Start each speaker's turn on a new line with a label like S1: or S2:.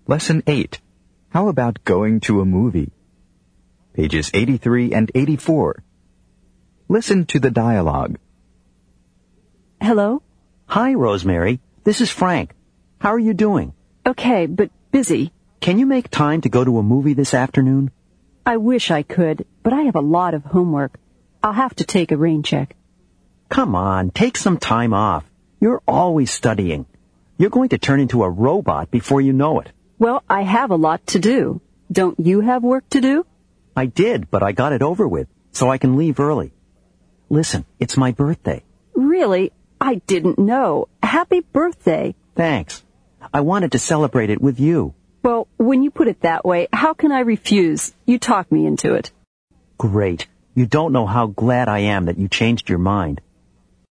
S1: Lesson 8. How about going to a movie? Pages 83 and 84. Listen to the dialogue.
S2: Hello?
S3: Hi, Rosemary. This is Frank. How are you doing?
S2: Okay, but busy.
S3: Can you make time to go to a movie this afternoon?
S2: I wish I could, but I have a lot of homework. I'll have to take a rain check.
S3: Come on, take some time off. You're always studying. You're going to turn into a robot before you know it.
S2: Well, I have a lot to do. Don't you have work to do?
S3: I did, but I got it over with, so I can leave early. Listen, it's my birthday.
S2: Really? I didn't know. Happy birthday.
S3: Thanks. I wanted to celebrate it with you.
S2: Well, when you put it that way, how can I refuse? You talked me into it.
S3: Great. You don't know how glad I am that you changed your mind.